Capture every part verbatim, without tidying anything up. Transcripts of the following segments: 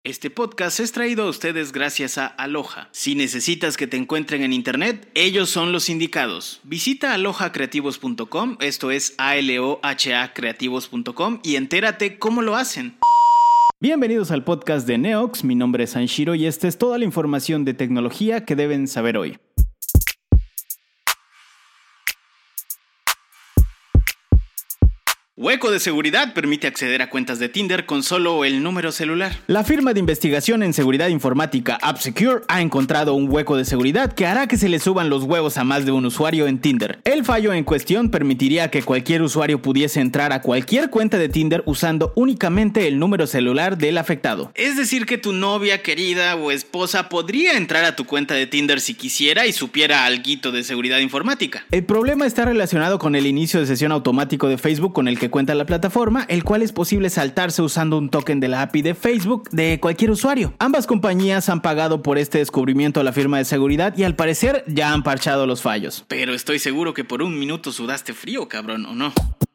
Este podcast es traído a ustedes gracias a Aloha. Si necesitas que te encuentren en internet, ellos son los indicados. Visita aloha creativos punto com, esto es A L O H A creativos punto com, y entérate cómo lo hacen. Bienvenidos al podcast de Neox, mi nombre es Anshiro y esta es toda la información de tecnología que deben saber hoy. Hueco de seguridad permite acceder a cuentas de Tinder con solo el número celular. La firma de investigación en seguridad informática AppSecure ha encontrado un hueco de seguridad que hará que se le suban los huevos a más de un usuario en Tinder. El fallo en cuestión permitiría que cualquier usuario pudiese entrar a cualquier cuenta de Tinder usando únicamente el número celular del afectado. Es decir que tu novia, querida o esposa podría entrar a tu cuenta de Tinder si quisiera y supiera alguito de seguridad informática. El problema está relacionado con el inicio de sesión automático de Facebook con el que cuenta la plataforma, el cual es posible saltarse usando un token de la A P I de Facebook de cualquier usuario. Ambas compañías han pagado por este descubrimiento a la firma de seguridad y al parecer ya han parchado los fallos. Pero estoy seguro que por un minuto sudaste frío, cabrón, ¿o no?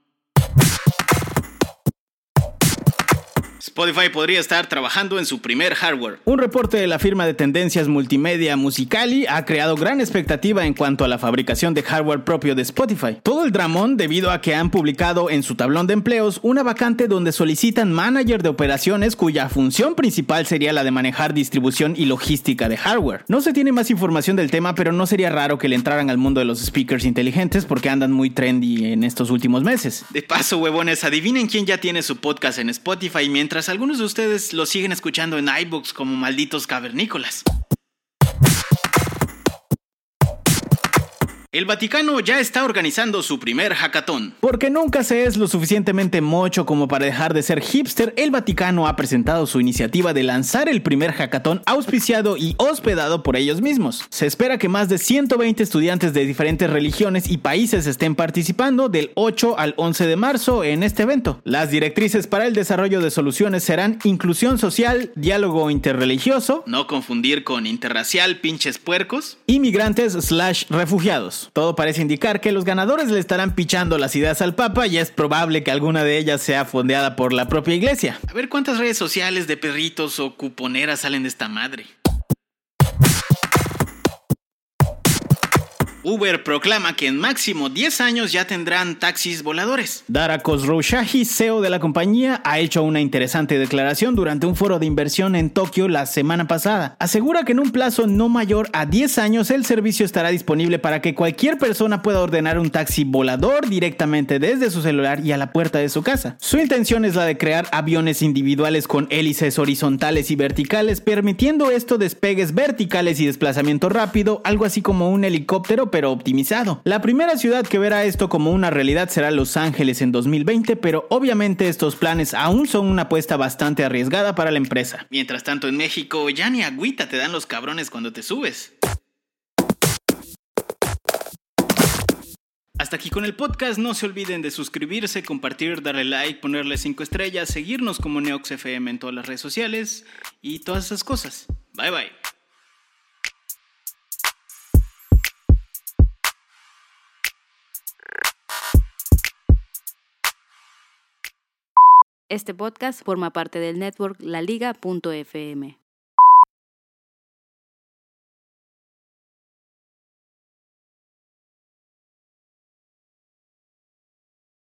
Spotify podría estar trabajando en su primer hardware. Un reporte de la firma de tendencias multimedia Musicali ha creado gran expectativa en cuanto a la fabricación de hardware propio de Spotify. Todo el dramón debido a que han publicado en su tablón de empleos una vacante donde solicitan manager de operaciones cuya función principal sería la de manejar distribución y logística de hardware. No se tiene más información del tema, pero no sería raro que le entraran al mundo de los speakers inteligentes porque andan muy trendy en estos últimos meses. De paso, huevones, adivinen quién ya tiene su podcast en Spotify mientras algunos de ustedes lo siguen escuchando en iBooks como malditos cavernícolas. El Vaticano ya está organizando su primer hackathon. Porque nunca se es lo suficientemente mocho como para dejar de ser hipster, el Vaticano ha presentado su iniciativa de lanzar el primer hackathon auspiciado y hospedado por ellos mismos. Se espera que más de ciento veinte estudiantes de diferentes religiones y países estén participando del ocho al once de marzo en este evento. Las directrices para el desarrollo de soluciones serán inclusión social, diálogo interreligioso, no confundir con interracial, pinches puercos, inmigrantes slash refugiados. Todo parece indicar que los ganadores le estarán pichando las ideas al Papa y es probable que alguna de ellas sea fondeada por la propia iglesia. A ver cuántas redes sociales de perritos o cuponeras salen de esta madre. Uber proclama que en máximo diez años ya tendrán taxis voladores. Dara Khosrowshahi, C E O de la compañía, ha hecho una interesante declaración durante un foro de inversión en Tokio la semana pasada. Asegura que en un plazo no mayor a diez años el servicio estará disponible para que cualquier persona pueda ordenar un taxi volador directamente desde su celular y a la puerta de su casa. Su intención es la de crear aviones individuales con hélices horizontales y verticales, permitiendo esto despegues verticales y desplazamiento rápido, algo así como un helicóptero pero optimizado. La primera ciudad que verá esto como una realidad será Los Ángeles en dos mil veinte, pero obviamente estos planes aún son una apuesta bastante arriesgada para la empresa. Mientras tanto en México ya ni agüita te dan los cabrones cuando te subes. Hasta aquí con el podcast, no se olviden de suscribirse, compartir, darle like, ponerle cinco estrellas, seguirnos como Neox F M en todas las redes sociales y todas esas cosas. Bye bye. Este podcast forma parte del network la liga punto efe eme.